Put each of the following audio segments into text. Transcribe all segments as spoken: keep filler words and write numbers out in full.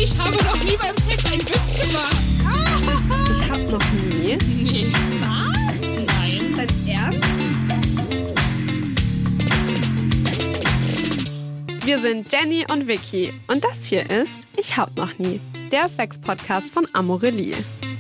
Ich habe noch nie beim Sex einen Witz gemacht. Ich hab noch nie. Nee. Was? Nein. Dein Ernst? Wir sind Jenny und Vicky und das hier ist Ich hab noch nie, der Sex-Podcast von Amorelie.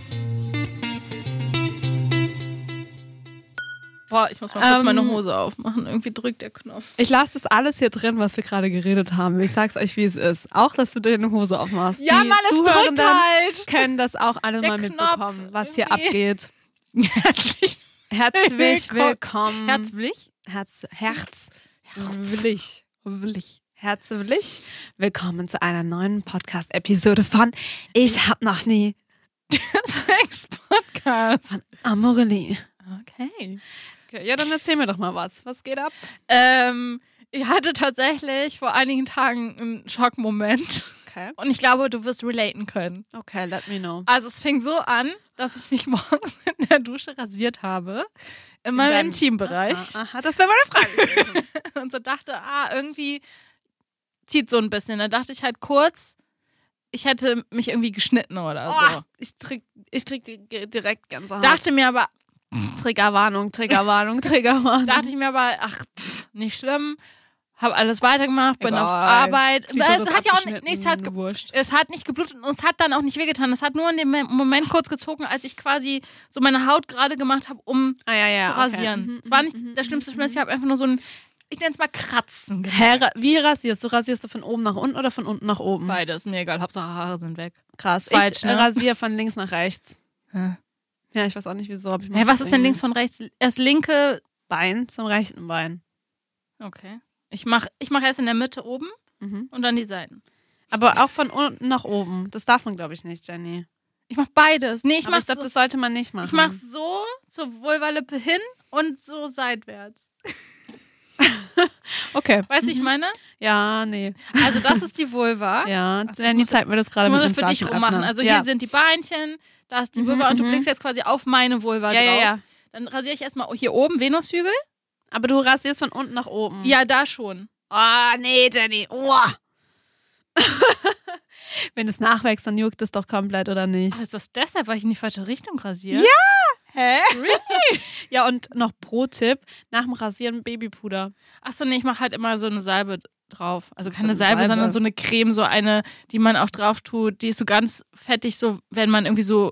Boah, ich muss mal kurz Ähm, meine Hose aufmachen. Irgendwie drückt der Knopf. Ich lasse das alles hier drin, was wir gerade geredet haben. Ich sag's euch, wie es ist. Auch, dass du deine Hose aufmachst. Ja, Die Mann, es drückt Zuhörenden halt. können das auch alle Der mal mitbekommen, Knopf was hier irgendwie. abgeht. Herzlich Herzlich willkommen. Herzlich? Herz, Herz, willig. Willig. Herzlich willkommen zu einer neuen Podcast-Episode von Ich hab noch nie Sex-Podcast. von Amorelie. Okay. Okay, ja, dann erzähl mir doch mal was. Was geht ab? Ähm, ich hatte tatsächlich vor einigen Tagen einen Schockmoment. Okay. Und ich glaube, du wirst relaten können. Okay, let me know. Also es fing so an, dass ich mich morgens in der Dusche rasiert habe. In meinem deinem- Intimbereich. Aha, aha, das wäre meine Frage gewesen. Und so dachte, ah, irgendwie zieht so ein bisschen. Da dachte ich halt kurz, ich hätte mich irgendwie geschnitten oder so. Oh, ich krieg, ich krieg di- direkt Gänsehaut. Dachte mir aber, Triggerwarnung, Triggerwarnung, Triggerwarnung. dachte ich mir aber, ach, pff, nicht schlimm. Hab alles weitergemacht, bin Egal. auf Arbeit. Klitoris Es hat ja auch abgeschnitten, nichts, hat, ge- wurscht. es hat nicht geblutet und es hat dann auch nicht wehgetan. Es hat nur in dem Moment kurz gezogen, als ich quasi so meine Haut gerade gemacht habe, um Ah, ja, ja, zu okay. rasieren. Mhm, Es war mhm, nicht mhm, der schlimmste mhm, Schmerz, ich habe einfach nur so ein, ich nenne es mal Kratzen gemacht. Hä, ra- wie rasierst du? Rasierst du von oben nach unten oder von unten nach oben? Beides, mir egal, Hauptsache Haare sind weg. Krass. Falsch, ich ne? rasiere von links nach rechts. Hä? Ja, ich weiß auch nicht wieso. Aber ich mach Hä, was das ist denn irgendwie. links von rechts? Erst linke. Bein zum rechten Bein. Okay. Ich mache ich mach erst in der Mitte oben Mhm. und dann die Seiten. Aber auch von unten nach oben. Das darf man, glaube ich, nicht, Jenny. Ich mache beides. Nee, ich Aber mache ich glaube, so, das sollte man nicht machen. ich mach so zur Vulvalippe hin und so seitwärts. Okay. Weißt du, wie ich meine? Ja, nee. Also das ist die Vulva. Ja, Ach so, Jenny muss- zeigt mir das gerade Ich mit muss dem das für dich Flaschenöffner. rummachen. Also ja. hier sind die Beinchen, da ist die Mhm, Vulva und du mhm. blickst jetzt quasi auf meine Vulva ja, drauf. ja, ja. Dann rasiere ich erstmal hier oben Venushügel. Aber du rasierst von unten nach oben. Ja, da schon. Oh, nee, Jenny. Oh. Wenn es nachwächst, dann juckt es doch komplett, oder nicht? Ach, ist das deshalb, weil ich in die falsche Richtung rasiere? Ja. Hä? Really? Ja, und noch Pro-Tipp, nach dem Rasieren Babypuder. Achso, nee, ich mache halt immer so eine Salbe drauf. Also So keine eine Salbe, Salbe. sondern so eine Creme, so eine, die man auch drauf tut. Die ist so ganz fettig, so wenn man irgendwie so,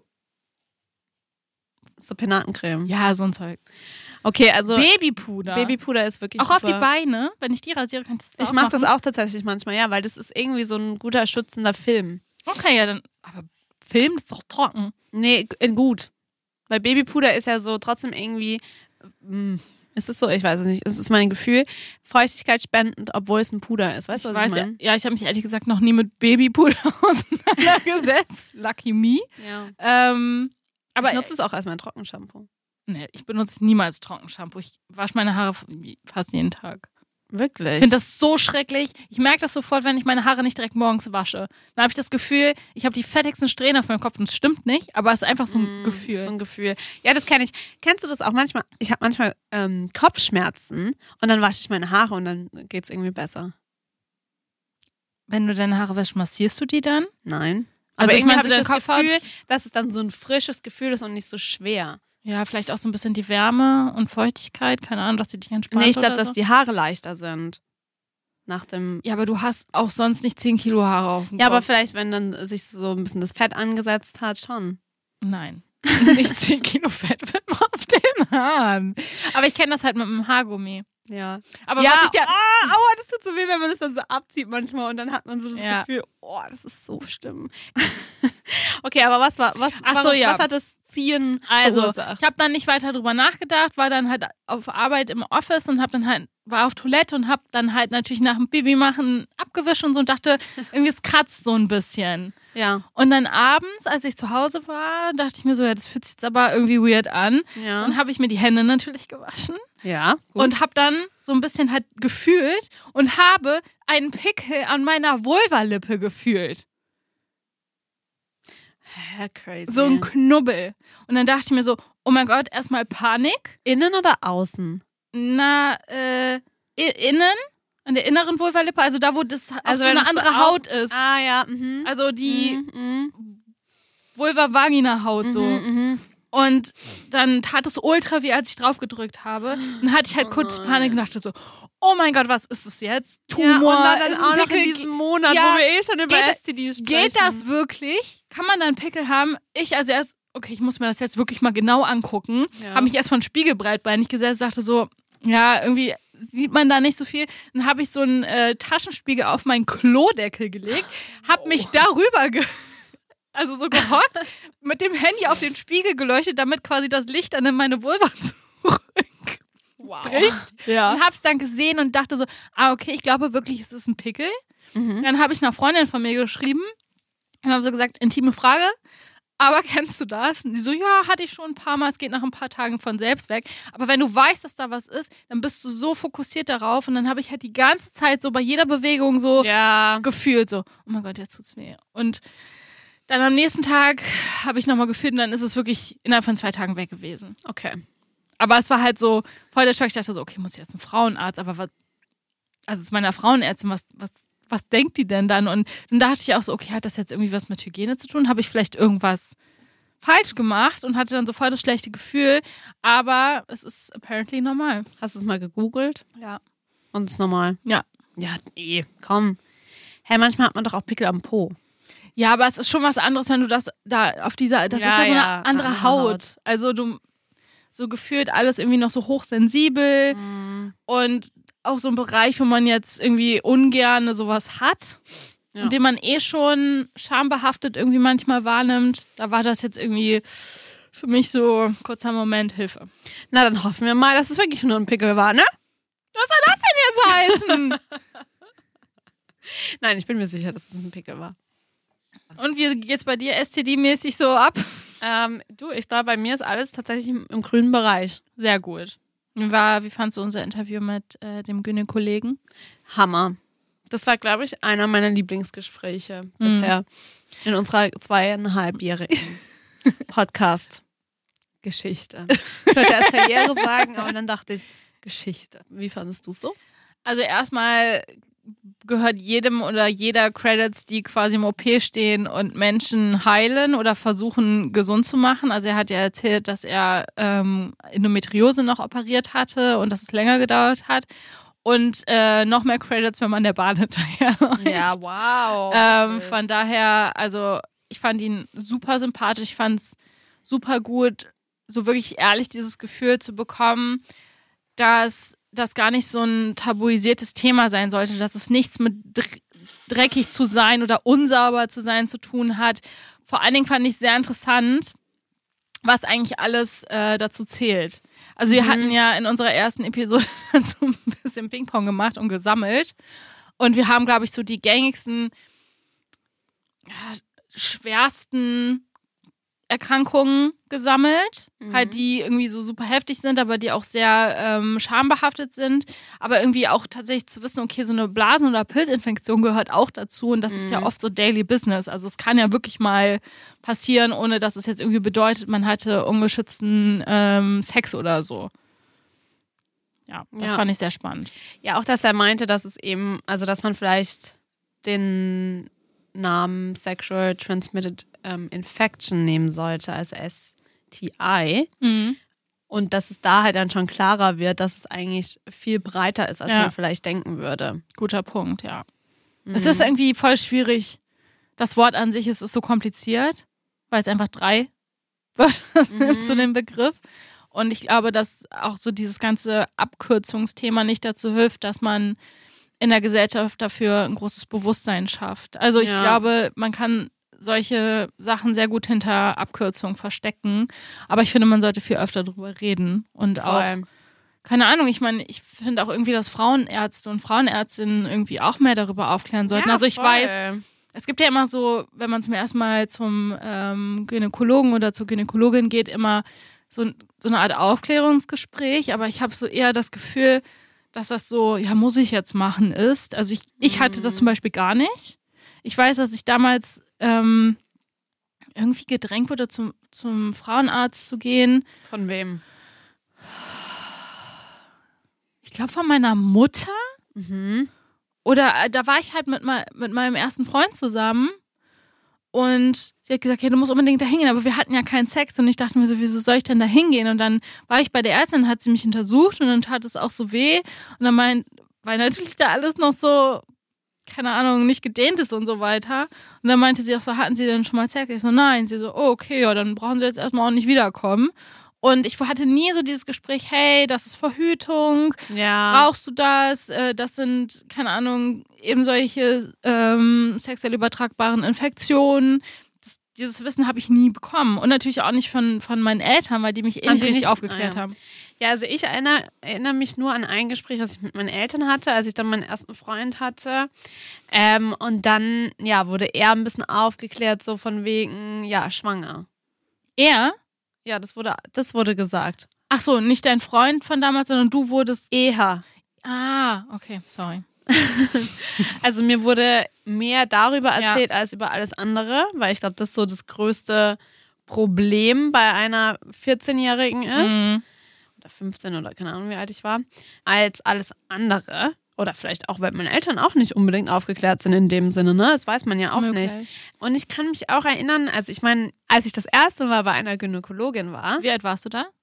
So Penatencreme. ja, so ein Zeug. Okay, also Babypuder. Babypuder ist wirklich auch auf super. die Beine. Wenn ich die rasiere, kannst du das Ich auch mache machen. das auch tatsächlich manchmal, ja, weil das ist irgendwie so ein guter schützender Film. Okay, ja, dann. Aber Film ist doch trocken. Nee, in gut. Weil Babypuder ist ja so trotzdem irgendwie, mh, ist es so, ich weiß es nicht, es ist mein Gefühl, feuchtigkeitsspendend, obwohl es ein Puder ist. Weißt du, was Weiß ich ja, meine? ja, ich habe mich ehrlich gesagt noch nie mit Babypuder auseinandergesetzt. Lucky me. Ja. Ähm, aber ich nutze es auch als mein Trockenshampoo. nee, ich benutze niemals Trockenshampoo. Ich wasche meine Haare fast jeden Tag. Wirklich? Ich finde das so schrecklich. Ich merke das sofort, wenn ich meine Haare nicht direkt morgens wasche. Dann habe ich das Gefühl, ich habe die fettigsten Strähnen auf meinem Kopf. Und es stimmt nicht, aber es ist einfach so ein Mm, Gefühl. So ein Gefühl. Ja, das kenne ich. Kennst du das auch manchmal? Ich habe manchmal ähm, Kopfschmerzen und dann wasche ich meine Haare und dann geht es irgendwie besser. Wenn du deine Haare wäschst, massierst du die dann? Nein. Also Aber ich irgendwie meine, habe so ich das deine Gefühl, Kopfhaut- dass es dann so ein frisches Gefühl ist und nicht so schwer. Ja, vielleicht auch so ein bisschen die Wärme und Feuchtigkeit. Keine Ahnung, dass die dich entspannt Nee, ich glaube, oder dass so. die Haare leichter sind. Nach dem. Ja, aber du hast auch sonst nicht zehn Kilo Haare auf dem Ja, aber Kopf. vielleicht, wenn dann sich so ein bisschen das Fett angesetzt hat, schon. Nein. Nicht zehn Kilo Fett wird man auf den Haaren. Aber ich kenne das halt mit dem Haargummi. Ja. Aber ja, was ich dir... oh, aua, das tut so weh, wenn man das dann so abzieht manchmal und dann hat man so das Ja. Gefühl, oh, das ist so schlimm. Okay, aber was war, was, Ach so, warum, ja. was hat das Ziehen Also, verursacht? ich habe dann nicht weiter drüber nachgedacht, war dann halt auf Arbeit im Office und habe dann halt, war auf Toilette und habe dann halt natürlich nach dem Baby machen abgewischt und so und dachte, irgendwie es kratzt so ein bisschen. Ja. Und dann abends, als ich zu Hause war, dachte ich mir so, ja, das fühlt sich jetzt aber irgendwie weird an. Ja. Dann habe ich mir die Hände natürlich gewaschen Ja. und habe dann so ein bisschen halt gefühlt und habe einen Pickel an meiner Vulvalippe gefühlt. Hä, crazy. So ein Knubbel. Und dann dachte ich mir so, oh mein Gott, erstmal Panik. Innen oder außen? Na, äh, i- innen. An der inneren Vulvalippe, also da, wo das Also auch so wenn eine es so andere auf- Haut ist. Ah, ja. Mhm. Also die Mhm, mhm, Vulva-Vagina-Haut so. mhm, mhm. Und dann tat es ultra weh, als ich drauf gedrückt habe. Dann hatte ich halt kurz Panik und dachte so, oh mein Gott, was ist das jetzt? Tumor, Ja, und dann, dann ist es auch noch Pickel? in diesem Monat, Ja, wo wir eh schon über geht- S T Ds sprechen. Geht das wirklich? Kann man dann Pickel haben? Ich also erst, okay, ich muss mir das jetzt wirklich mal genau angucken. Ja. Habe mich erst von Spiegelbreitbeinig gesetzt, dachte so, ja, irgendwie sieht man da nicht so viel. Dann habe ich so einen äh, Taschenspiegel auf meinen Klodeckel gelegt, habe mich darüber ge also so gehockt, mit dem Handy auf den Spiegel geleuchtet, damit quasi das Licht dann in meine Vulva zurückbricht. Wow. Ja. Und hab's dann gesehen und dachte so, ah, okay, ich glaube wirklich, es ist ein Pickel. Mhm. Dann habe ich einer Freundin von mir geschrieben und habe so gesagt, intime Frage, aber kennst du das? Und sie so, ja, hatte ich schon ein paar Mal, es geht nach ein paar Tagen von selbst weg. Aber wenn du weißt, dass da was ist, dann bist du so fokussiert darauf und dann habe ich halt die ganze Zeit so bei jeder Bewegung so Ja. gefühlt so, oh mein Gott, jetzt tut's weh. Und dann am nächsten Tag habe ich nochmal gefühlt und dann ist es wirklich innerhalb von zwei Tagen weg gewesen. Okay. Aber es war halt so voll der Schock. Ich dachte so, okay, muss ich jetzt ein Frauenarzt, aber was, also zu meiner Frauenärztin, was, was, was denkt die denn dann? Und dann dachte ich auch so, okay, hat das jetzt irgendwie was mit Hygiene zu tun? Habe ich vielleicht irgendwas falsch gemacht und hatte dann so voll das schlechte Gefühl, aber es ist apparently normal. Hast du es mal gegoogelt? Ja. Und es ist normal? Ja. Ja, nee, komm. Hey, manchmal hat man doch auch Pickel am Po. Ja, aber es ist schon was anderes, wenn du das da auf dieser, das Ja, ist ja so eine ja, andere andere Haut. Haut. Also du, so gefühlt alles irgendwie noch so hochsensibel Mhm. und auch so ein Bereich, wo man jetzt irgendwie ungern sowas hat, Ja. und den man eh schon schambehaftet irgendwie manchmal wahrnimmt. Da war das jetzt irgendwie für mich so kurzer Moment Hilfe. Na, dann hoffen wir mal, dass es wirklich nur ein Pickel war, ne? Was soll das denn jetzt heißen? Nein, ich bin mir sicher, dass es ein Pickel war. Und wie geht's bei dir S T D-mäßig so ab? Ähm, du, ich glaube, bei mir ist alles tatsächlich im, im grünen Bereich. Sehr gut. Wie, war, wie fandst du unser Interview mit äh, dem Gynäkollegen? Hammer. Das war, glaube ich, einer meiner Lieblingsgespräche bisher in unserer zweieinhalbjährigen Podcast-Geschichte. Ich wollte erst Karriere sagen, aber dann dachte ich, Geschichte. Wie fandest du es so? Also erstmal gehört jedem oder jeder Credits, die quasi im O P stehen und Menschen heilen oder versuchen gesund zu machen. Also er hat ja erzählt, dass er ähm, Endometriose noch operiert hatte und dass es länger gedauert hat. Und äh, noch mehr Credits, wenn man der Bahn hinterherläuft. Ja, wow. Ähm, von daher, also ich fand ihn super sympathisch, ich fand es super gut, so wirklich ehrlich dieses Gefühl zu bekommen, dass das gar nicht so ein tabuisiertes Thema sein sollte, dass es nichts mit dr- dreckig zu sein oder unsauber zu sein zu tun hat. Vor allen Dingen fand ich sehr interessant, was eigentlich alles äh, dazu zählt. Also wir Mhm. hatten ja in unserer ersten Episode so ein bisschen Ping-Pong gemacht und gesammelt. Und wir haben, glaube ich, so die gängigsten, ja, schwersten Erkrankungen gesammelt. Mhm. Halt, die irgendwie so super heftig sind, aber die auch sehr ähm, schambehaftet sind. Aber irgendwie auch tatsächlich zu wissen, okay, so eine Blasen- oder Pilzinfektion gehört auch dazu. Und das ist ja Mhm. oft so Daily Business. Also es kann ja wirklich mal passieren, ohne dass es jetzt irgendwie bedeutet, man hatte ungeschützten ähm, Sex oder so. Ja, das Ja. fand ich sehr spannend. Ja, auch, dass er meinte, dass es eben, also dass man vielleicht den Namen Sexual Transmitted ähm, Infection nehmen sollte als S T I. Mhm. Und dass es da halt dann schon klarer wird, dass es eigentlich viel breiter ist, als Ja. man vielleicht denken würde. Guter Punkt, ja. Mhm. Es ist irgendwie voll schwierig. Das Wort an sich ist, ist so kompliziert, weil es einfach drei Wörter sind Mhm. zu dem Begriff. Und ich glaube, dass auch so dieses ganze Abkürzungsthema nicht dazu hilft, dass man in der Gesellschaft dafür ein großes Bewusstsein schafft. Also ich Ja. glaube, man kann solche Sachen sehr gut hinter Abkürzungen verstecken. Aber ich finde, man sollte viel öfter drüber reden. Und auch, Voll. keine Ahnung, ich meine, ich finde auch irgendwie, dass Frauenärzte und Frauenärztinnen irgendwie auch mehr darüber aufklären sollten. Ja, also ich voll. weiß, es gibt ja immer so, wenn man zum ersten Mal zum ähm, Gynäkologen oder zur Gynäkologin geht, immer so, so eine Art Aufklärungsgespräch. Aber ich habe so eher das Gefühl, dass das so, ja, muss ich jetzt machen ist. Also ich, ich hatte das zum Beispiel gar nicht. Ich weiß, dass ich damals ähm, irgendwie gedrängt wurde, zum, zum Frauenarzt zu gehen. Von wem? Ich glaube von meiner Mutter. Mhm. oder äh, da war ich halt mit, me- mit meinem ersten Freund zusammen und sie hat gesagt, ja, du musst unbedingt da hingehen, aber wir hatten ja keinen Sex und ich dachte mir so, wieso soll ich denn da hingehen? Und dann war ich bei der Ärztin, hat sie mich untersucht und dann tat es auch so weh und dann meint, weil natürlich da alles noch so, keine Ahnung, nicht gedehnt ist und so weiter. Und dann meinte sie auch so, hatten Sie denn schon mal Sex? Ich so, nein. Sie so, oh, okay, ja, dann brauchen Sie jetzt erstmal auch nicht wiederkommen. Und ich hatte nie so dieses Gespräch, hey, das ist Verhütung, Ja. brauchst du das? Äh, das sind, keine Ahnung, eben solche ähm, sexuell übertragbaren Infektionen. Das, dieses Wissen habe ich nie bekommen. Und natürlich auch nicht von, von meinen Eltern, weil die mich eh Haben nicht die richtig nicht- aufgeklärt ah, ja. haben. Ja, also ich erinnere, erinnere mich nur an ein Gespräch, was ich mit meinen Eltern hatte, als ich dann meinen ersten Freund hatte. Ähm, und dann, ja, wurde er ein bisschen aufgeklärt, so von wegen, ja, schwanger. Er? Ja, das wurde, das wurde gesagt. Ach so, nicht dein Freund von damals, sondern du wurdest... Eher. Ah, okay, sorry. Also mir wurde mehr darüber Ja. erzählt als über alles andere, weil ich glaube, das so das größte Problem bei einer vierzehnjährigen ist. Mhm. Oder fünfzehn oder keine Ahnung, wie alt ich war, als alles andere. Oder vielleicht auch, weil meine Eltern auch nicht unbedingt aufgeklärt sind in dem Sinne, ne? Das weiß man ja auch Möglich. nicht. Und ich kann mich auch erinnern, also ich meine, als ich das erste Mal bei einer Gynäkologin war, Wie alt warst du da?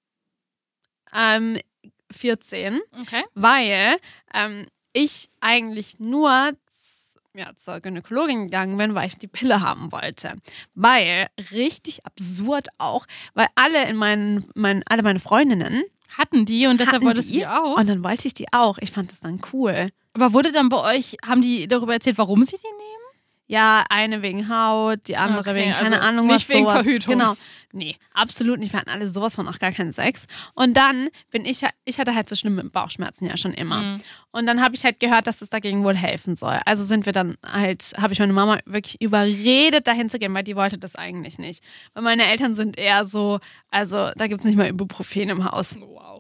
ähm, vierzehn, Okay. weil ähm, ich eigentlich nur z- ja, zur Gynäkologin gegangen bin, weil ich die Pille haben wollte. Weil, richtig absurd auch, weil alle in meinen, meinen alle meine Freundinnen Hatten die und deshalb hatten wolltest die, du die auch? Und dann wollte ich die auch. Ich fand das dann cool. Aber wurde dann bei euch, haben die darüber erzählt, warum sie die nehmen? Ja, eine wegen Haut, die andere Okay, wegen, keine also Ahnung, nicht was wegen sowas. Verhütung. Genau. Nee, absolut nicht. Wir hatten alle sowas von auch gar keinen Sex. Und dann bin ich, ja- ich hatte halt so schlimme Bauchschmerzen ja schon immer. Mhm. Und dann habe ich halt gehört, dass es dagegen wohl helfen soll. Also sind wir dann halt, habe ich meine Mama wirklich überredet, dahin zu gehen, weil die wollte das eigentlich nicht. Weil meine Eltern sind eher so, also da gibt es nicht mal Ibuprofen im Haus. Wow.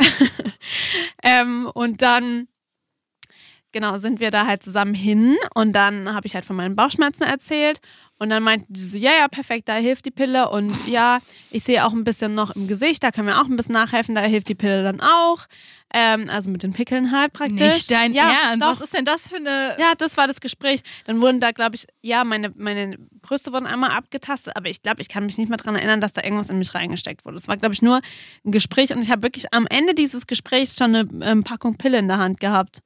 Ähm, und dann, genau, sind wir da halt zusammen hin und dann habe ich halt von meinen Bauchschmerzen erzählt und dann meinte die so, ja, ja, perfekt, da hilft die Pille und ja, ich sehe auch ein bisschen noch im Gesicht, da können wir auch ein bisschen nachhelfen, da hilft die Pille dann auch, ähm, also mit den Pickeln halt praktisch. Nicht dein ja, Ernst? Doch. Was ist denn das für eine... Ja, das war das Gespräch. Dann wurden da, glaube ich, ja, meine, meine Brüste wurden einmal abgetastet, aber ich glaube, ich kann mich nicht mehr daran erinnern, dass da irgendwas in mich reingesteckt wurde. Es war, glaube ich, nur ein Gespräch und ich habe wirklich am Ende dieses Gesprächs schon eine ähm, Packung Pille in der Hand gehabt.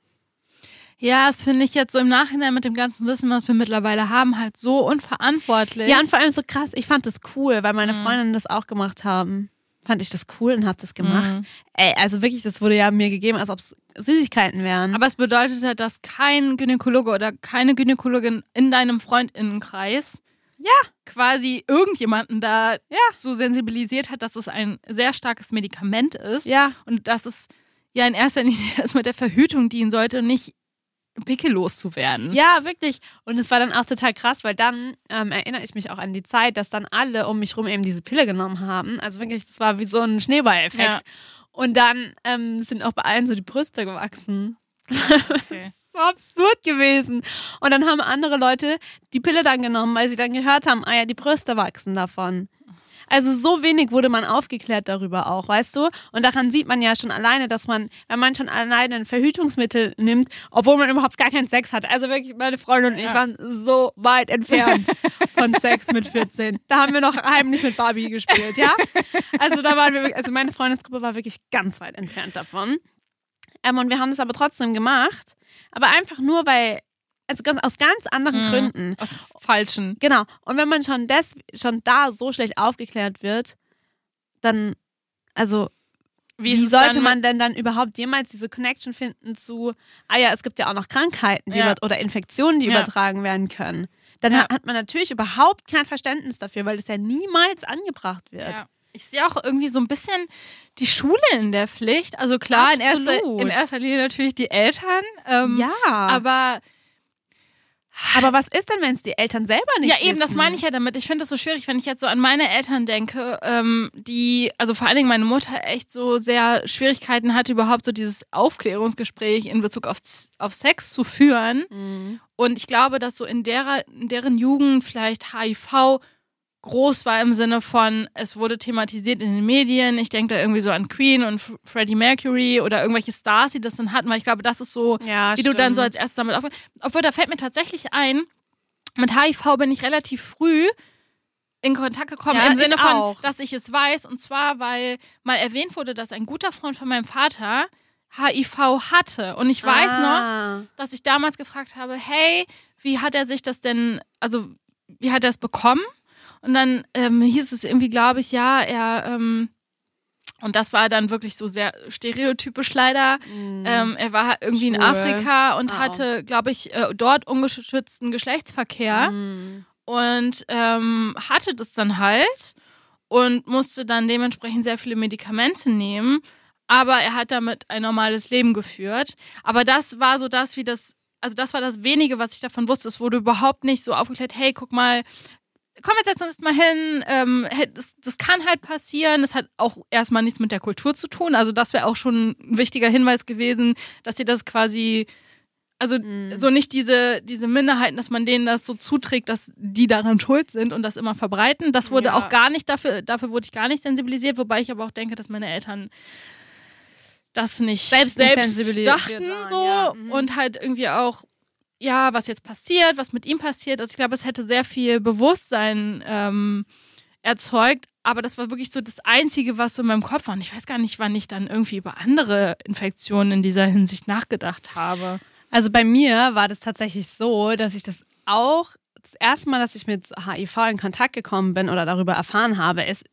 Ja, das finde ich jetzt so im Nachhinein mit dem ganzen Wissen, was wir mittlerweile haben, halt so unverantwortlich. Ja, und vor allem so krass, ich fand das cool, weil meine Freundinnen das auch gemacht haben. Fand ich das cool und habe das gemacht. Mhm. Ey, also wirklich, das wurde ja mir gegeben, als ob es Süßigkeiten wären. Aber es bedeutet halt, dass kein Gynäkologe oder keine Gynäkologin in deinem Freundinnenkreis Ja. quasi irgendjemanden da Ja. so sensibilisiert hat, dass es ein sehr starkes Medikament ist ja, und dass es ja in erster Linie erstmal der Verhütung dienen sollte und nicht pickellos zu werden. ja, wirklich. Und es war dann auch total krass, weil dann ähm, erinnere ich mich auch an die Zeit, dass dann alle um mich rum eben diese Pille genommen haben. Also wirklich, das war wie so ein Schneeballeffekt. Ja. Und dann ähm, sind auch bei allen so die Brüste gewachsen. Okay. So absurd gewesen. Und dann haben andere Leute die Pille dann genommen, weil sie dann gehört haben, ah ja, die Brüste wachsen davon. Also so wenig wurde man aufgeklärt darüber auch, weißt du? Und daran sieht man ja schon alleine, dass man, wenn man schon alleine ein Verhütungsmittel nimmt, obwohl man überhaupt gar keinen Sex hat. Also wirklich, meine Freundin und ich Ja. waren so weit entfernt von Sex mit vierzehn. Da haben wir noch heimlich mit Barbie gespielt, ja? Also da waren wir wirklich, also meine Freundesgruppe war wirklich ganz weit entfernt davon. Ähm, und wir haben das aber trotzdem gemacht. Aber einfach nur, weil, also ganz, aus ganz anderen Mhm. Gründen. Aus falschen. Genau. Und wenn man schon des, schon da so schlecht aufgeklärt wird, dann, also, wie, ist es sollte dann man denn dann überhaupt jemals diese Connection finden zu, ah ja, es gibt ja auch noch Krankheiten die Ja. über, oder Infektionen, die Ja. übertragen werden können. Dann Ja. hat, hat man natürlich überhaupt kein Verständnis dafür, weil das ja niemals angebracht wird. Ja. Ich sehe auch irgendwie so ein bisschen die Schule in der Pflicht. Also klar, in erster, Absolut. in erster Linie natürlich die Eltern. Ähm, Ja. Aber Aber was ist denn, wenn es die Eltern selber nicht ja, wissen? eben, das meine ich ja damit. Ich finde das so schwierig, wenn ich jetzt so an meine Eltern denke, ähm, die, also vor allen Dingen meine Mutter echt so sehr Schwierigkeiten hatte, überhaupt so dieses Aufklärungsgespräch in Bezug auf, auf Sex zu führen. Mhm. Und ich glaube, dass so in, derer, in deren Jugend vielleicht H I V groß war im Sinne von, es wurde thematisiert in den Medien. Ich denke da irgendwie so an Queen und F- Freddie Mercury oder irgendwelche Stars, die das dann hatten, weil ich glaube, das ist so, Ja, wie stimmt. du dann so als erstes damit auf. Obwohl, da fällt mir tatsächlich ein, mit H I V bin ich relativ früh in Kontakt gekommen, Ja, im Sinne ich von, auch. dass ich es weiß. Und zwar, weil mal erwähnt wurde, dass ein guter Freund von meinem Vater H I V hatte. Und ich weiß noch, ah. dass ich damals gefragt habe, hey, wie hat er sich das denn, also wie hat er es bekommen? Und dann ähm, hieß es irgendwie, glaube ich, ja, er, ähm, und das war dann wirklich so sehr stereotypisch leider, Mhm. ähm, er war irgendwie in Schwul. Afrika und Wow. hatte, glaube ich, äh, dort ungeschützten Geschlechtsverkehr Mhm. und ähm, hatte das dann halt und musste dann dementsprechend sehr viele Medikamente nehmen, aber er hat damit ein normales Leben geführt. Aber das war so das, wie das, also das war das Wenige, was ich davon wusste. Es wurde überhaupt nicht so aufgeklärt, hey, guck mal, komm, jetzt setzen wir uns mal hin, ähm, hey, das, das kann halt passieren, das hat auch erstmal nichts mit der Kultur zu tun, also das wäre auch schon ein wichtiger Hinweis gewesen, dass ihr das quasi, also Mhm. so nicht diese, diese Minderheiten, dass man denen das so zuträgt, dass die daran schuld sind und das immer verbreiten, das wurde Ja. auch gar nicht, dafür, dafür wurde ich gar nicht sensibilisiert, wobei ich aber auch denke, dass meine Eltern das nicht Selbst nicht selbst sensibilisiert dachten waren, so ja. Mhm. und halt irgendwie auch ja, was jetzt passiert, was mit ihm passiert. Also ich glaube, es hätte sehr viel Bewusstsein ähm, erzeugt, aber das war wirklich so das Einzige, was so in meinem Kopf war. Und ich weiß gar nicht, wann ich dann irgendwie über andere Infektionen in dieser Hinsicht nachgedacht habe. Also bei mir war das tatsächlich so, dass ich das auch, das erste Mal, dass ich mit H I V in Kontakt gekommen bin oder darüber erfahren habe, ist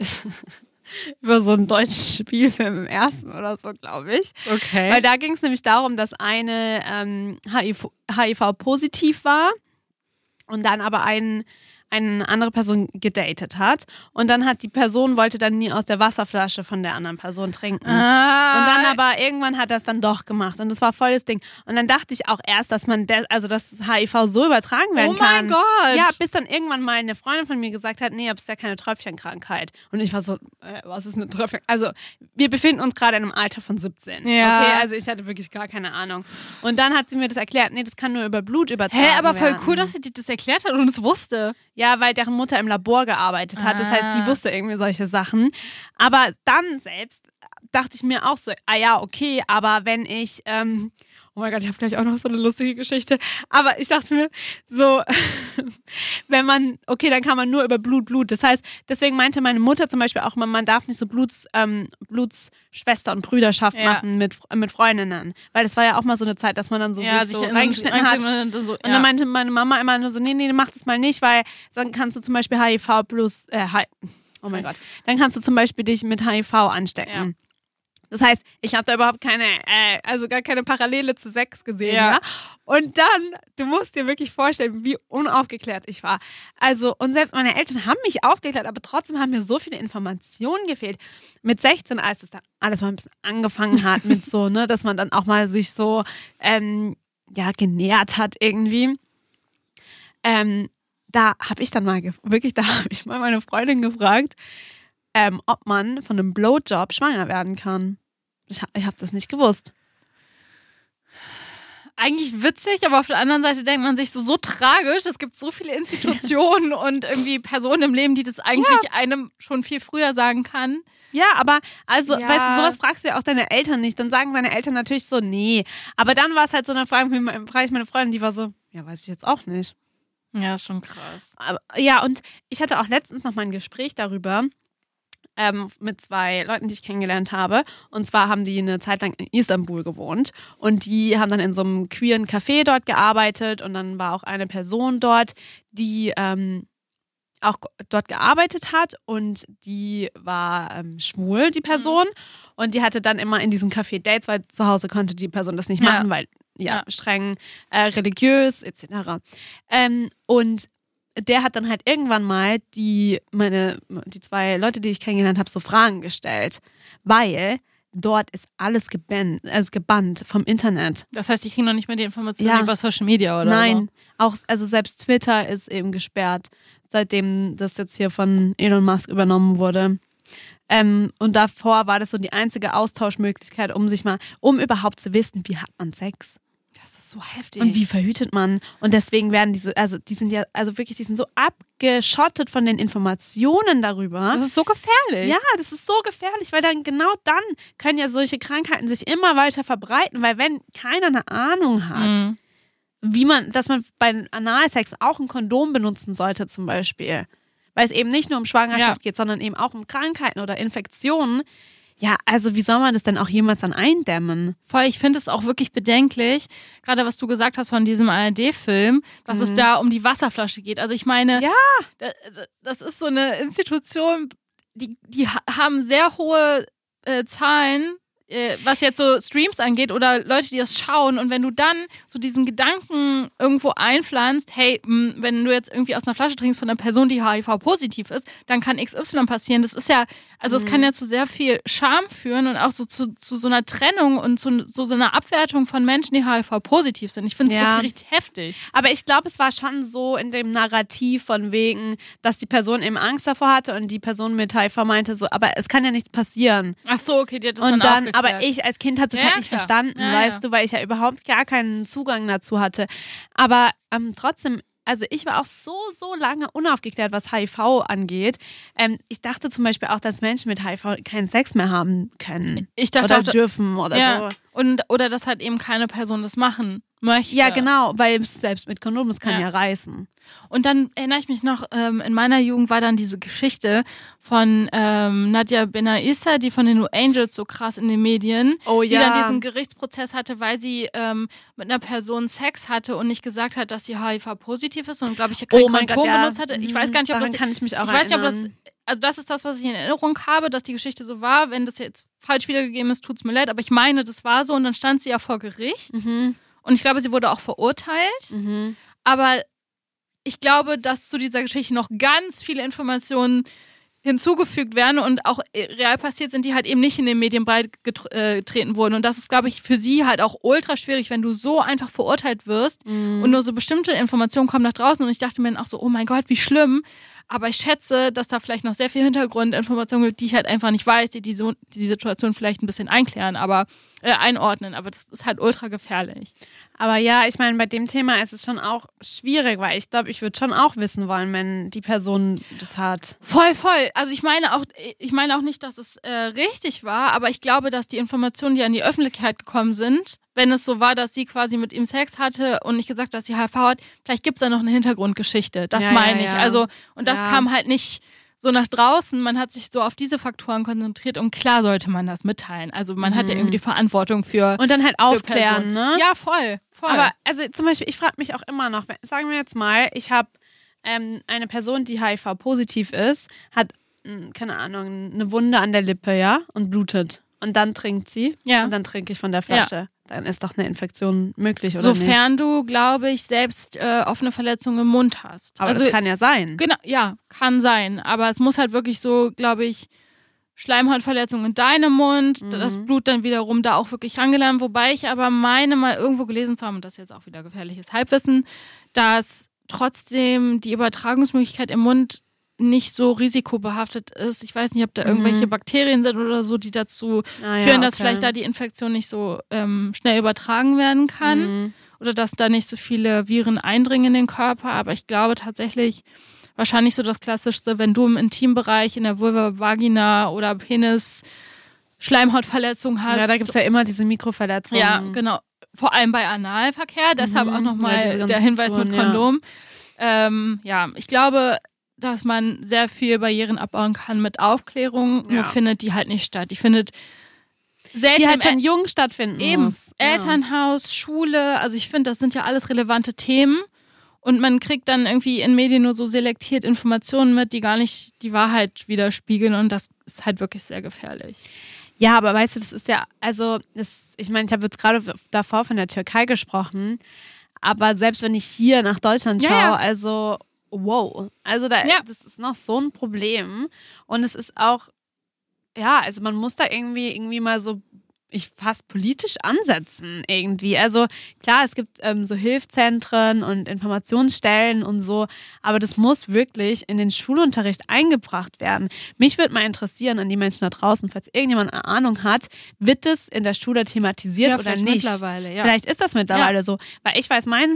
über so einen deutschen Spielfilm im ersten oder so, glaube ich. Okay. Weil da ging es nämlich darum, dass eine ähm, H I V, H I V-positiv war und dann aber ein, eine andere Person gedatet hat. Und dann hat die Person, wollte dann nie aus der Wasserflasche von der anderen Person trinken. ah, Und dann aber irgendwann hat er es dann doch gemacht und das war voll das Ding. Und dann dachte ich auch erst, dass man, de- also dass H I V so übertragen werden oh kann. mein Gott. Ja, bis dann irgendwann mal eine Freundin von mir gesagt hat, nee, aber es ist ja keine Tröpfchenkrankheit. Und ich war so, äh, was ist eine Tröpfchen? Also wir befinden uns gerade in einem Alter von siebzehn. Ja. Okay, also ich hatte wirklich gar keine Ahnung. Und dann hat sie mir das erklärt, nee, das kann nur über Blut übertragen Hä, aber voll werden. cool, dass sie dir das erklärt hat und es wusste. Ja, weil deren Mutter im Labor gearbeitet hat. Das heißt, die Ah. wusste irgendwie solche Sachen. Aber dann selbst dachte ich mir auch so, ah ja, okay, aber wenn ich, ähm, oh mein Gott, ich habe gleich auch noch so eine lustige Geschichte. Aber ich dachte mir so, wenn man, okay, dann kann man nur über Blut, Blut. Das heißt, deswegen meinte meine Mutter zum Beispiel auch, man, man darf nicht so Bluts, ähm, Blutsschwester und Brüderschaft Ja. machen mit, mit Freundinnen. Weil das war ja auch mal so eine Zeit, dass man dann so sich so in- reingeschnitten hat. Und dann so, Und dann meinte meine Mama immer nur so, nee, nee, mach das mal nicht, weil dann kannst du zum Beispiel H I V plus, äh, H- oh mein Gott, dann kannst du zum Beispiel dich mit H I V anstecken. Ja. Das heißt, ich habe da überhaupt keine, äh, also gar keine Parallele zu Sex gesehen, ja. Ja. Und dann, du musst dir wirklich vorstellen, wie unaufgeklärt ich war. Also, und selbst meine Eltern haben mich aufgeklärt, aber trotzdem haben mir so viele Informationen gefehlt. Mit sechzehn, als es dann alles mal ein bisschen angefangen hat, mit so, ne, dass man dann auch mal sich so, ähm, ja, genähert hat irgendwie. Ähm, da habe ich dann mal, gef- wirklich, da habe ich mal meine Freundin gefragt, ähm, ob man von einem Blowjob schwanger werden kann. Ich, ha- ich habe das nicht gewusst. Eigentlich witzig, aber auf der anderen Seite denkt man sich so, so tragisch. Es gibt so viele Institutionen und irgendwie Personen im Leben, die das eigentlich einem schon viel früher sagen kann. Ja, aber also, Ja. weißt du, sowas fragst du ja auch deine Eltern nicht. Dann sagen deine Eltern natürlich so, nee. Aber dann war es halt so eine Frage, frage ich meine Freundin, die war so, ja, weiß ich jetzt auch nicht. Ja, ist schon krass. Aber, ja, und ich hatte auch letztens noch mal ein Gespräch darüber ähm, mit zwei Leuten, die ich kennengelernt habe. Und zwar haben die eine Zeit lang in Istanbul gewohnt. Und die haben dann in so einem queeren Café dort gearbeitet. Und dann war auch eine Person dort, die ähm, auch dort gearbeitet hat. Und die war ähm, schwul, die Person. Und die hatte dann immer in diesem Café Dates, weil zu Hause konnte die Person das nicht Ja. machen, weil ja, Ja. streng äh, religiös et cetera. Ähm, und der hat dann halt irgendwann mal die, meine, die zwei Leute, die ich kennengelernt habe, so Fragen gestellt. Weil dort ist alles gebannt, also gebannt vom Internet. Das heißt, die kriegen noch nicht mehr die Informationen Ja. über Social Media oder Nein, auch, also selbst Twitter ist eben gesperrt, seitdem das jetzt hier von Elon Musk übernommen wurde. Ähm, und davor war das so die einzige Austauschmöglichkeit, um sich mal, um überhaupt zu wissen, wie hat man Sex. so. Das ist so heftig. Und wie verhütet man? Und deswegen werden diese, also die sind ja, also wirklich, die sind so abgeschottet von den Informationen darüber. Das ist so gefährlich. Ja, das ist so gefährlich, weil dann genau dann können ja solche Krankheiten sich immer weiter verbreiten, weil wenn keiner eine Ahnung hat, Mhm. wie man, dass man bei Analsex auch ein Kondom benutzen sollte zum Beispiel, weil es eben nicht nur um Schwangerschaft Ja. geht, sondern eben auch um Krankheiten oder Infektionen. Ja, also wie soll man das denn auch jemals dann eindämmen? Voll, ich finde es auch wirklich bedenklich, gerade was du gesagt hast von diesem A R D-Film, dass Mhm. es da um die Wasserflasche geht. Also ich meine, Ja. da- da- das ist so eine Institution, die, die ha- haben sehr hohe äh, Zahlen, äh, was jetzt so Streams angeht oder Leute, die das schauen. Und wenn du dann so diesen Gedanken irgendwo einpflanzt, hey, mh, wenn du jetzt irgendwie aus einer Flasche trinkst von einer Person, die H I V-positiv ist, dann kann X Y passieren. Das ist ja, also es Mhm. kann ja zu sehr viel Scham führen und auch so zu, zu so einer Trennung und zu so, so einer Abwertung von Menschen, die H I V-positiv sind. Ich finde es Ja. wirklich richtig heftig. Aber ich glaube, es war schon so in dem Narrativ von wegen, dass die Person eben Angst davor hatte und die Person mit H I V meinte so, aber es kann ja nichts passieren. Ach so, okay, die hat das Und dann, dann, aufgeklärt. aber ich als Kind habe das Ja, halt ja, nicht klar. verstanden, Ja, weißt ja. du, weil ich ja überhaupt gar keinen Zugang dazu hatte. Aber ähm, trotzdem, also ich war auch so, so lange unaufgeklärt, was H I V angeht. Ähm, ich dachte zum Beispiel auch, dass Menschen mit H I V keinen Sex mehr haben können. Ich dachte oder auch, da- dürfen oder ja. so. Und, oder dass halt eben keine Person das machen möchte. Ja, genau, weil selbst mit Kondom, es kann Ja. ja, reißen. Und dann erinnere ich mich noch, ähm, in meiner Jugend war dann diese Geschichte von ähm, Nadja Benaissa, die von den New Angels so krass in den Medien, Oh die ja. dann diesen Gerichtsprozess hatte, weil sie ähm, mit einer Person Sex hatte und nicht gesagt hat, dass sie H I V-positiv ist und, glaube ich, kein Oh mein Kondom Gott, ja. benutzt hatte. Ich weiß gar nicht, ob Daran das... kann ich mich auch ich weiß nicht, ob das... erinnern. Also das ist das, was ich in Erinnerung habe, dass die Geschichte so war. Wenn das jetzt falsch wiedergegeben ist, tut's mir leid. Aber ich meine, das war so und dann stand sie ja vor Gericht. Mhm. Und ich glaube, sie wurde auch verurteilt. Mhm. Aber ich glaube, dass zu dieser Geschichte noch ganz viele Informationen hinzugefügt werden und auch real passiert sind, die halt eben nicht in den Medien breit getr- äh, getreten wurden. Und das ist, glaube ich, für sie halt auch ultra schwierig, wenn du so einfach verurteilt wirst Mhm. und nur so bestimmte Informationen kommen nach draußen. Und ich dachte mir dann auch so, oh mein Gott, wie schlimm. Aber ich schätze, dass da vielleicht noch sehr viel Hintergrundinformationen gibt, die ich halt einfach nicht weiß, die die, so, die Situation vielleicht ein bisschen einklären, aber äh, einordnen. Aber das ist halt ultra gefährlich. Aber ja, ich meine, bei dem Thema ist es schon auch schwierig, weil ich glaube, ich würde schon auch wissen wollen, wenn die Person das hat. Voll, voll. Also ich meine auch, ich meine auch nicht, dass es äh, richtig war, aber ich glaube, dass die Informationen, die an die Öffentlichkeit gekommen sind, wenn es so war, dass sie quasi mit ihm Sex hatte und nicht gesagt, dass sie H I V hat, vielleicht gibt es da noch eine Hintergrundgeschichte. Das Ja, meine ja, ich. ja. Also, und das Ja. kam halt nicht so nach draußen. Man hat sich so auf diese Faktoren konzentriert und klar sollte man das mitteilen. Also man hat ja irgendwie die Verantwortung für. Und dann halt für aufklären, Personen. ne? Ja, voll, voll. Aber also zum Beispiel, ich frage mich auch immer noch, wenn- sagen wir jetzt mal, ich habe ähm, eine Person, die H I V-positiv ist, hat, mh, keine Ahnung, eine Wunde an der Lippe, ja, und blutet. Und dann trinkt sie Ja. und dann trinke ich von der Flasche. Dann ist doch eine Infektion möglich, oder nicht? Sofern du, glaube ich, selbst äh, offene Verletzungen im Mund hast. Aber also, das kann ja sein. Genau, ja, kann sein. Aber es muss halt wirklich so, glaube ich, Schleimhautverletzung in deinem Mund, Mhm. das Blut dann wiederum da auch wirklich rangelangt. Wobei ich aber meine, mal irgendwo gelesen zu haben, und das ist jetzt auch wieder gefährliches Halbwissen, dass trotzdem die Übertragungsmöglichkeit im Mund nicht so risikobehaftet ist. Ich weiß nicht, ob da irgendwelche Bakterien sind oder so, die dazu Ah, ja, führen, dass okay. vielleicht da die Infektion nicht so ähm, schnell übertragen werden kann. Mhm. Oder dass da nicht so viele Viren eindringen in den Körper. Aber ich glaube tatsächlich, wahrscheinlich so das Klassischste, wenn du im Intimbereich, in der Vulva, Vagina oder Penis Schleimhautverletzung hast. Ja, da gibt es ja immer diese Mikroverletzungen. Ja, genau. Vor allem bei Analverkehr. Deshalb Mhm. auch Ja, nochmal diese ganzen der Hinweis mit Frisuren, ja. Kondom. Ähm, ja, ich glaube, dass man sehr viel Barrieren abbauen kann mit Aufklärung. Ja. Nur findet die halt nicht statt. Die findet selten Die halt im schon jung stattfinden Eben, muss. Ja. Elternhaus, Schule, also ich finde, das sind ja alles relevante Themen und man kriegt dann irgendwie in Medien nur so selektiert Informationen mit, die gar nicht die Wahrheit widerspiegeln und das ist halt wirklich sehr gefährlich. Ja, aber weißt du, das ist ja, also, das, ich meine, ich habe jetzt gerade davor von der Türkei gesprochen, aber selbst wenn ich hier nach Deutschland Ja, schaue, ja. also, wow, also da, Ja. das ist noch so ein Problem und es ist auch, ja, also man muss da irgendwie, irgendwie mal so ich fast politisch ansetzen irgendwie. Also klar, es gibt ähm, so Hilfszentren und Informationsstellen und so, aber das muss wirklich in den Schulunterricht eingebracht werden. Mich würde mal interessieren an die Menschen da draußen, falls irgendjemand eine Ahnung hat, wird das in der Schule thematisiert Ja, oder vielleicht nicht? mittlerweile, ja. Vielleicht ist das mittlerweile Ja. so, weil ich weiß, mein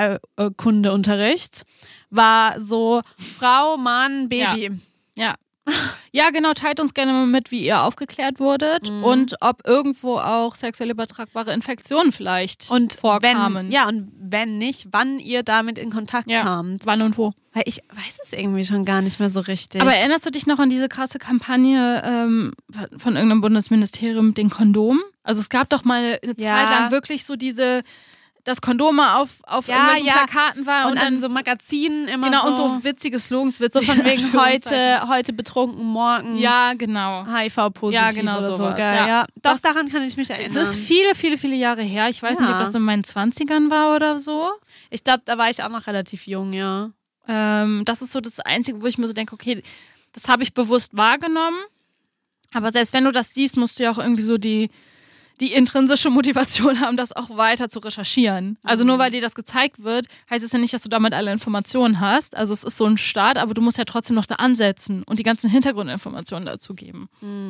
Sexualkundeunterricht war so Frau, Mann, Baby. Ja. Ja, genau, teilt uns gerne mal mit, wie ihr aufgeklärt wurdet Mhm. und ob irgendwo auch sexuell übertragbare Infektionen vielleicht Und vorkamen. wenn, ja, und wenn nicht, wann ihr damit in Kontakt Ja. kamt. Wann und wo. Weil ich weiß es irgendwie schon gar nicht mehr so richtig. Aber erinnerst du dich noch an diese krasse Kampagne ähm, von irgendeinem Bundesministerium mit den Kondomen? Also es gab doch mal eine Ja. Zeit lang wirklich so diese, dass Kondome auf, auf Ja, irgendwelchen ja. Plakaten war und, und, dann dann so Magazinen immer genau, so. und so witzige Slogans, so witzige von wegen Anführungszeichen. heute, heute betrunken, morgen Ja, genau. H I V-positiv Ja, genau oder so. sowas, Gell? ja. Ja. Doch, Das- daran kann ich mich Es erinnern. ist viele, viele, viele Jahre her. Ich weiß Ja. nicht, ob das in meinen zwanzigern war oder so. Ich glaube, da war ich auch noch relativ jung, ja. Ähm, das ist so das Einzige, wo ich mir so denke, okay, das habe ich bewusst wahrgenommen. Aber selbst wenn du das siehst, musst du ja auch irgendwie so die, die intrinsische Motivation haben, das auch weiter zu recherchieren. Also nur weil dir das gezeigt wird, heißt es ja nicht, dass du damit alle Informationen hast. Also es ist so ein Start, aber du musst ja trotzdem noch da ansetzen und die ganzen Hintergrundinformationen dazu geben.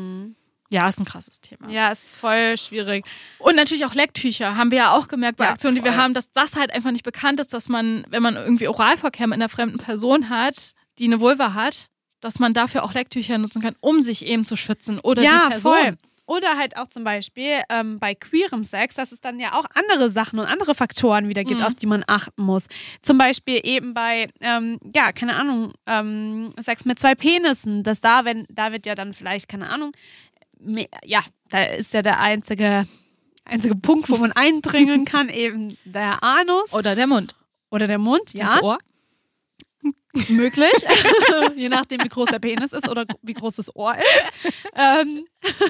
Ja, ist ein krasses Thema. Ja, ist voll schwierig. Und natürlich auch Lecktücher, haben wir ja auch gemerkt bei Ja, Aktionen, die wir voll. haben, dass das halt einfach nicht bekannt ist, dass man, wenn man irgendwie Oralverkehr mit einer fremden Person hat, die eine Vulva hat, dass man dafür auch Lecktücher nutzen kann, um sich eben zu schützen oder ja, die Person. voll. Oder halt auch zum Beispiel ähm, bei queerem Sex, dass es dann ja auch andere Sachen und andere Faktoren wieder gibt, Mhm. auf die man achten muss. Zum Beispiel eben bei, ähm, ja, keine Ahnung, ähm, Sex mit zwei Penissen, dass da, wenn, da wird ja dann vielleicht, keine Ahnung, mehr, ja, da ist ja der einzige, einzige Punkt, wo man eindringen kann, eben der Anus Oder der Mund. oder der Mund, ja. Das Ohr. Möglich, je nachdem, wie groß der Penis ist oder wie groß das Ohr ist. Ähm,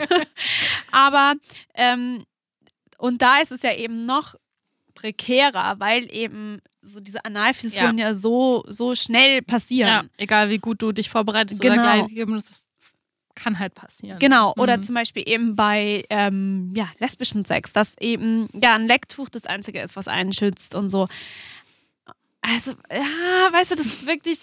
aber, ähm, und da ist es ja eben noch prekärer, weil eben so diese Analfissuren ja, so, so schnell passieren. Ja, egal wie gut du dich vorbereitest Genau. oder gleich gegeben hast, das kann halt passieren. Genau, oder Mhm. zum Beispiel eben bei ähm, ja, lesbischen Sex, dass eben ja, ein Lecktuch das Einzige ist, was einen schützt und so. Also, ja, weißt du, das ist wirklich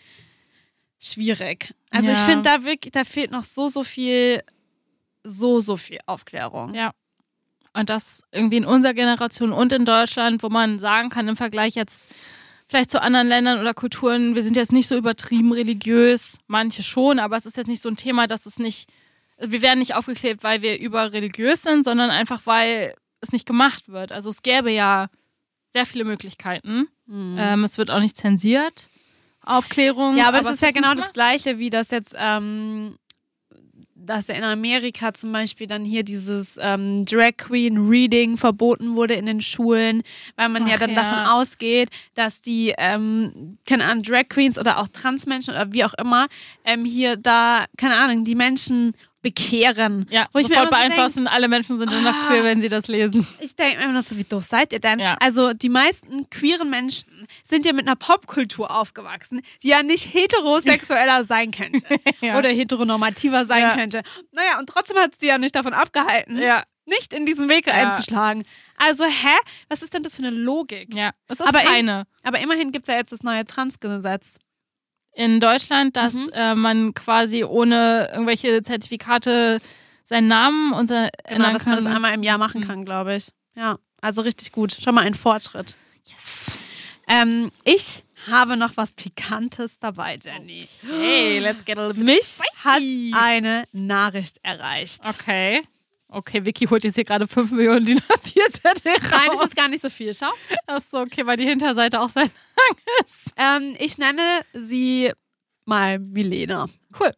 schwierig. Also Ja. ich finde, da wirklich, da fehlt noch so, so viel, so, so viel Aufklärung. Ja. Und das irgendwie in unserer Generation und in Deutschland, wo man sagen kann, im Vergleich jetzt vielleicht zu anderen Ländern oder Kulturen, wir sind jetzt nicht so übertrieben religiös, manche schon, aber es ist jetzt nicht so ein Thema, dass es nicht, wir werden nicht aufgeklärt, weil wir überreligiös sind, sondern einfach, weil es nicht gemacht wird. Also es gäbe ja sehr viele Möglichkeiten. Mhm. Ähm, es wird auch nicht zensiert. Aufklärung. Ja, aber, es ist es ja wird genau nicht das gemacht. Gleiche, wie das jetzt, ähm, dass ja in Amerika zum Beispiel dann hier dieses ähm, Drag Queen Reading verboten wurde in den Schulen, weil man ja Ach dann ja. davon ausgeht, dass die, ähm, keine Ahnung, Drag Queens oder auch Transmenschen oder wie auch immer, ähm, hier da, keine Ahnung, die Menschen bekehren. Ja, Wo ich mir sofort immer so beeinflussen, alle Menschen sind nur noch Ah. queer, wenn sie das lesen. Ich denke mir immer so, wie doof seid ihr denn? Ja. Also die meisten queeren Menschen sind ja mit einer Popkultur aufgewachsen, die ja nicht heterosexueller sein könnte. Ja. Oder heteronormativer sein Ja. könnte. Naja, und trotzdem hat es die ja nicht davon abgehalten, Ja, nicht in diesen Weg Ja. einzuschlagen. Also, hä? Was ist denn das für eine Logik? ja. Es ist Aber in- keine. Aber immerhin gibt es ja jetzt das neue Transgesetz. In Deutschland, dass Mhm. äh, man quasi ohne irgendwelche Zertifikate seinen Namen und sein, Genau, ändern dass man das kann. einmal im Jahr machen Mhm. kann, glaube ich. Ja, also richtig gut. Schon mal ein Fortschritt. Yes. Ähm, ich habe noch was Pikantes dabei, Jenny. Hey, let's get a little bit Mich spicy. hat eine Nachricht erreicht. Okay. Okay, Vicky holt jetzt hier gerade fünf Millionen DIN A vier Zettel raus. Nein, das ist gar nicht so viel. Schau. Achso, okay, weil die Hinterseite auch sehr lang ist. Ähm, ich nenne sie mal Milena. Cool.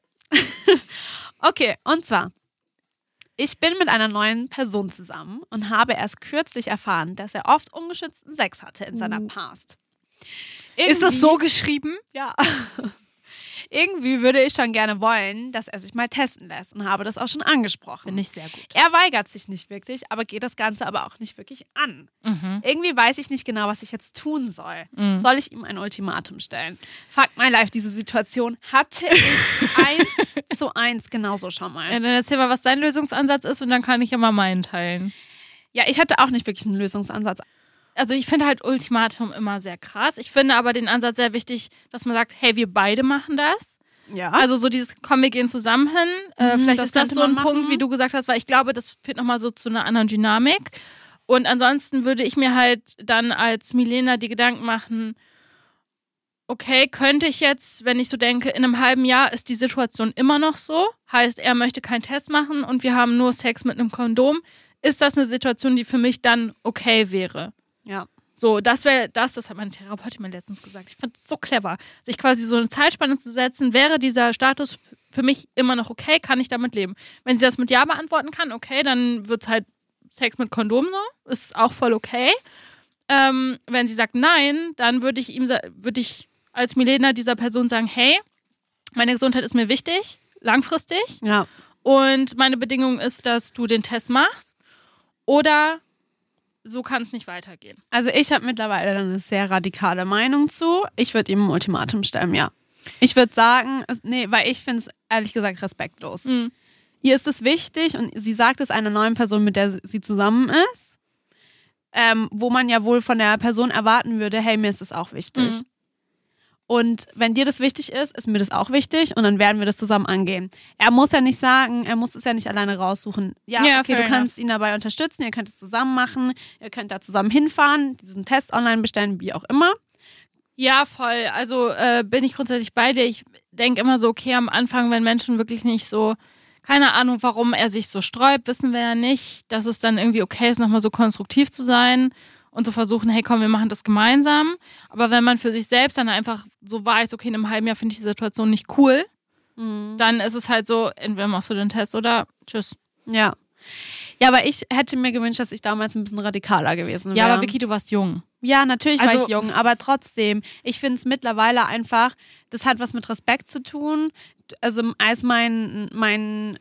Okay, und zwar, ich bin mit einer neuen Person zusammen und habe erst kürzlich erfahren, dass er oft ungeschützten Sex hatte in seiner Past. Ist das Irgendwie- so geschrieben? Ja. Irgendwie würde ich schon gerne wollen, dass er sich mal testen lässt und habe das auch schon angesprochen. Finde ich sehr gut. Er weigert sich nicht wirklich, aber geht das Ganze aber auch nicht wirklich an. Mhm. Irgendwie weiß ich nicht genau, was ich jetzt tun soll. Mhm. Soll ich ihm ein Ultimatum stellen? Fuck my life, diese Situation hatte ich eins zu eins genauso schon mal. Ja, dann erzähl mal, was dein Lösungsansatz ist und dann kann ich ja mal meinen teilen. Ja, ich hatte auch nicht wirklich einen Lösungsansatz. Also ich finde halt Ultimatum immer sehr krass. Ich finde aber den Ansatz sehr wichtig, dass man sagt, hey, wir beide machen das. Ja. Also so dieses, komm, wir gehen zusammen hin. Äh, Mhm, vielleicht das ist das könnte so ein man Punkt, machen. wie du gesagt hast, weil ich glaube, das führt nochmal so zu einer anderen Dynamik. Und ansonsten würde ich mir halt dann als Milena die Gedanken machen, okay, könnte ich jetzt, wenn ich so denke, in einem halben Jahr ist die Situation immer noch so, heißt, er möchte keinen Test machen und wir haben nur Sex mit einem Kondom, ist das eine Situation, die für mich dann okay wäre? Ja. So, das wäre das, das hat meine Therapeutin mir letztens gesagt. Ich finde es so clever, sich quasi so eine Zeitspanne zu setzen, wäre dieser Status für mich immer noch okay, kann ich damit leben. Wenn sie das mit Ja beantworten kann, okay, dann wird es halt Sex mit Kondom so, ist auch voll okay. Ähm, wenn sie sagt nein, dann würde ich ihm, würde ich als Milena dieser Person sagen, hey, meine Gesundheit ist mir wichtig, langfristig. Ja. Und meine Bedingung ist, dass du den Test machst oder so kann es nicht weitergehen. Also ich habe mittlerweile dann eine sehr radikale Meinung zu. Ich würde ihm ein Ultimatum stellen, ja. Ich würde sagen, es- nee, weil ich finde es ehrlich gesagt respektlos. Mhm. Ihr ist es wichtig und sie sagt es einer neuen Person, mit der sie zusammen ist, ähm, wo man ja wohl von der Person erwarten würde, hey, mir ist es auch wichtig. Mhm. Und wenn dir das wichtig ist, ist mir das auch wichtig und dann werden wir das zusammen angehen. Er muss ja nicht sagen, er muss es ja nicht alleine raussuchen. Ja, Ja, okay, fair du kannst ihn dabei unterstützen, ihr könnt es zusammen machen, ihr könnt da zusammen hinfahren, diesen Test online bestellen, wie auch immer. Ja, voll. Also äh, bin ich grundsätzlich bei dir. Ich denke immer so, okay, am Anfang, wenn Menschen wirklich nicht so, keine Ahnung, warum er sich so sträubt, wissen wir ja nicht, dass es dann irgendwie okay ist, nochmal so konstruktiv zu sein und zu versuchen, hey, komm, wir machen das gemeinsam. Aber wenn man für sich selbst dann einfach so weiß, okay, in einem halben Jahr finde ich die Situation nicht cool, dann ist es halt so, entweder machst du den Test oder tschüss. Ja. Ja, aber ich hätte mir gewünscht, dass ich damals ein bisschen radikaler gewesen wäre. Ja, aber Vicky, du warst jung. Ja, natürlich war Also- ich jung, aber trotzdem, ich finde es mittlerweile einfach, das hat was mit Respekt zu tun. Also als mein, mein,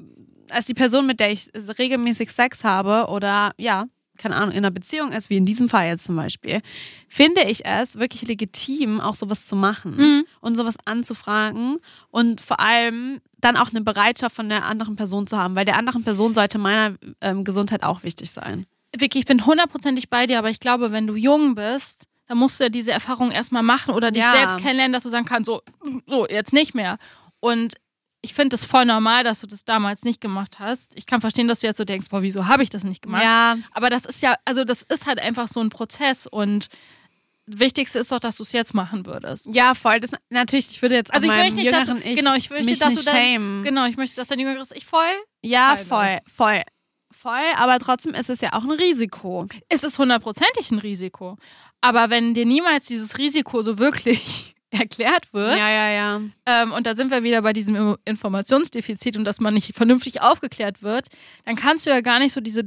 als die Person, mit der ich regelmäßig Sex habe oder ja, keine Ahnung, in einer Beziehung ist, wie in diesem Fall jetzt zum Beispiel, finde ich es wirklich legitim, auch sowas zu machen Mhm. und sowas anzufragen und vor allem dann auch eine Bereitschaft von der anderen Person zu haben, weil der anderen Person sollte meiner ähm, Gesundheit auch wichtig sein. Vicky, ich bin hundertprozentig bei dir, aber ich glaube, wenn du jung bist, dann musst du ja diese Erfahrung erstmal machen oder dich Ja. selbst kennenlernen, dass du sagen kannst, so, so, jetzt nicht mehr. Und ich finde es voll normal, dass du das damals nicht gemacht hast. Ich kann verstehen, dass du jetzt so denkst, boah, wieso habe ich das nicht gemacht? Ja, Aber das ist ja, also das ist halt einfach so ein Prozess und das Wichtigste ist doch, dass du es jetzt machen würdest. ja, voll. Das, natürlich, ich würde jetzt Also auch ich meinem möchte nicht, dass du, jüngeren Ich genau, ich möchte, mich dass nicht du dann, shamen. genau, ich möchte, dass dein jüngeres Ich voll. Ja, Beides. voll, voll. Voll, aber trotzdem ist es ja auch ein Risiko. Es ist hundertprozentig ein Risiko. Aber wenn dir niemals dieses Risiko so wirklich erklärt wird, Ja, ja, ja. ähm, und da sind wir wieder bei diesem Informationsdefizit und dass man nicht vernünftig aufgeklärt wird, dann kannst du ja gar nicht so diese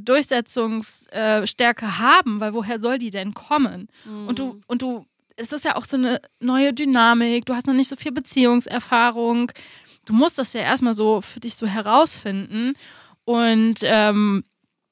Durchsetzungsstärke haben, weil woher soll die denn kommen? Und du, und du, es ist ja auch so eine neue Dynamik, du hast noch nicht so viel Beziehungserfahrung. Du musst das ja erstmal so für dich so herausfinden. Und ähm,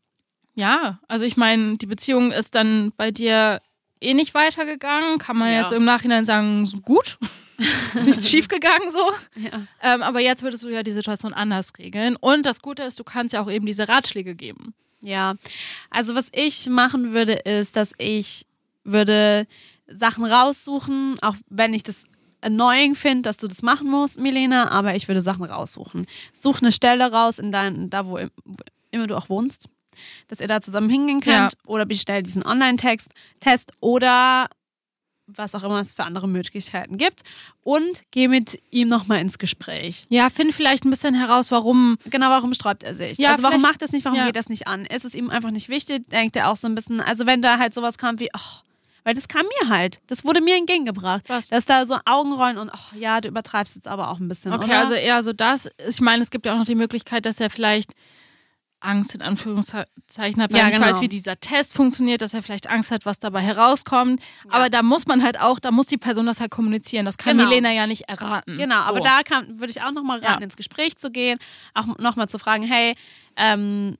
ja, also ich meine, die Beziehung ist dann bei dir eh nicht weitergegangen. Kann man Ja. jetzt im Nachhinein sagen, so gut. Ist nichts schiefgegangen so. Ja. Ähm, aber jetzt würdest du ja die Situation anders regeln. Und das Gute ist, du kannst ja auch eben diese Ratschläge geben. Ja, also was ich machen würde, ist, dass ich würde Sachen raussuchen, auch wenn ich das annoying finde, dass du das machen musst, Milena, aber ich würde Sachen raussuchen. Such eine Stelle raus, in dein, da wo, im- wo immer du auch wohnst, dass ihr da zusammen hingehen könnt Ja. oder bestell diesen Online-Text, Test oder was auch immer es für andere Möglichkeiten gibt und geh mit ihm nochmal ins Gespräch. Ja, find vielleicht ein bisschen heraus, warum. Genau, warum sträubt er sich? Ja, also warum vielleicht- macht er es nicht, warum ja. geht das nicht an? Ist es ihm einfach nicht wichtig? Denkt er auch so ein bisschen, also wenn da halt sowas kommt wie, oh, weil das kam mir halt, das wurde mir entgegengebracht. Was? Dass da so Augenrollen und, oh ja, du übertreibst jetzt aber auch ein bisschen, Okay, oder? also eher so das. Ich meine, es gibt ja auch noch die Möglichkeit, dass er vielleicht Angst in Anführungszeichen hat, weil Ja, er nicht genau. weiß, wie dieser Test funktioniert, dass er vielleicht Angst hat, was dabei herauskommt. Aber da muss man halt auch, da muss die Person das halt kommunizieren. Das kann Genau. Milena ja nicht erraten. Genau, so. aber da kann, würde ich auch nochmal raten, Ja. ins Gespräch zu gehen, auch nochmal zu fragen, hey, ähm,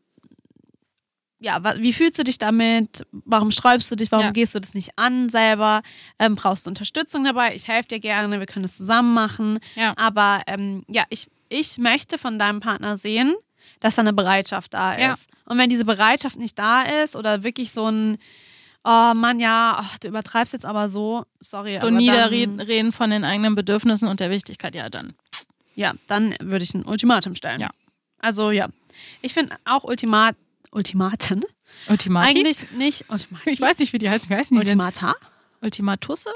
ja, wa- wie fühlst du dich damit? Warum sträubst du dich? Warum Ja. gehst du das nicht an selber? Ähm, brauchst du Unterstützung dabei? Ich helfe dir gerne, wir können das zusammen machen. Ja. Aber ähm, ja, ich ich möchte von deinem Partner sehen, dass da eine Bereitschaft da ist. Ja. Und wenn diese Bereitschaft nicht da ist oder wirklich so ein, oh Mann, ja, ach, du übertreibst jetzt aber so, sorry. So aber niederreden dann, reden von den eigenen Bedürfnissen und der Wichtigkeit, ja dann. Ja, dann würde ich ein Ultimatum stellen. Ja. Also ja, ich finde auch Ultimat, Ultimaten Ultimati? eigentlich nicht, Ultimati? Ich weiß nicht, wie die heißen. Wie heißen die Ultimata? denn? Ultimatusse?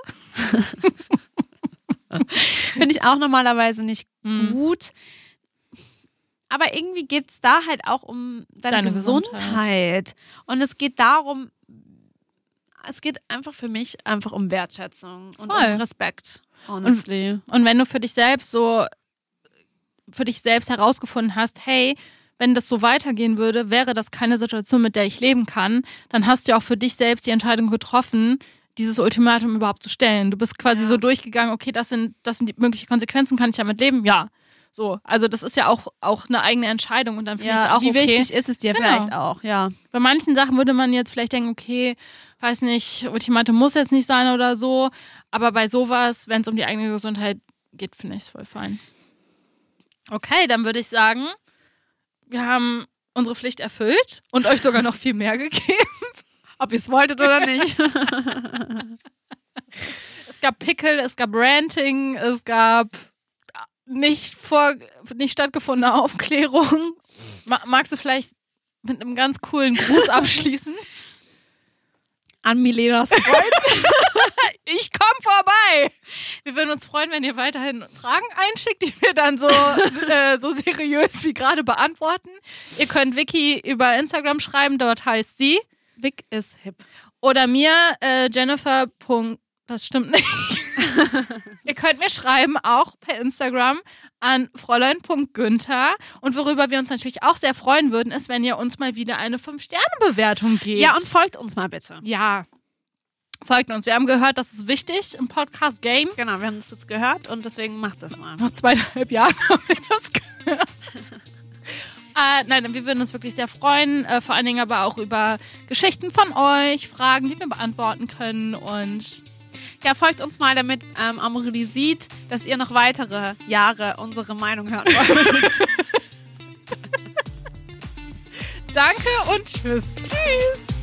Finde ich auch normalerweise nicht Mhm. gut. Aber irgendwie geht es da halt auch um deine, Deine Gesundheit. Gesundheit. Und es geht darum, es geht einfach für mich einfach um Wertschätzung und Voll. um Respekt, honestly. Und wenn du für dich selbst so, für dich selbst herausgefunden hast, hey, wenn das so weitergehen würde, wäre das keine Situation, mit der ich leben kann, dann hast du ja auch für dich selbst die Entscheidung getroffen, dieses Ultimatum überhaupt zu stellen. Du bist quasi Ja. so durchgegangen, okay, das sind, das sind die möglichen Konsequenzen, kann ich damit leben? Ja. So, also das ist ja auch, auch eine eigene Entscheidung und dann finde ich es ja, auch wie okay. wichtig ist es dir Genau. vielleicht auch, ja. Bei manchen Sachen würde man jetzt vielleicht denken, okay, weiß nicht, Ultimatum muss jetzt nicht sein oder so, aber bei sowas, wenn es um die eigene Gesundheit geht, finde ich es voll fein. Okay, dann würde ich sagen, wir haben unsere Pflicht erfüllt und euch sogar noch viel mehr gegeben. Ob ihr es wolltet oder nicht. Es gab Pickel, es gab Ranting, es gab nicht, vor, nicht stattgefundene Aufklärung. Ma- magst du vielleicht mit einem ganz coolen Gruß abschließen? An Milenas Freund. Ich komm vorbei! Wir würden uns freuen, wenn ihr weiterhin Fragen einschickt, die wir dann so, äh, so seriös wie gerade beantworten. Ihr könnt Vicky über Instagram schreiben, dort heißt sie. Vic ist hip. Oder mir, äh, Jennifer. Das stimmt nicht. Ihr könnt mir schreiben, auch per Instagram, an fräulein punkt günther. Und worüber wir uns natürlich auch sehr freuen würden, ist, wenn ihr uns mal wieder eine fünf Sterne Bewertung gebt. Ja, und folgt uns mal bitte. ja, folgt uns. Wir haben gehört, das ist wichtig im Podcast-Game. Genau, wir haben das jetzt gehört und deswegen macht das mal. Nach zweieinhalb Jahren haben wir das gehört. Äh, nein, wir würden uns wirklich sehr freuen, äh, vor allen Dingen aber auch über Geschichten von euch, Fragen, die wir beantworten können und Ja, folgt uns mal, damit ähm, Amorelie sieht, dass ihr noch weitere Jahre unsere Meinung hören wollt. danke und tschüss. Tschüss.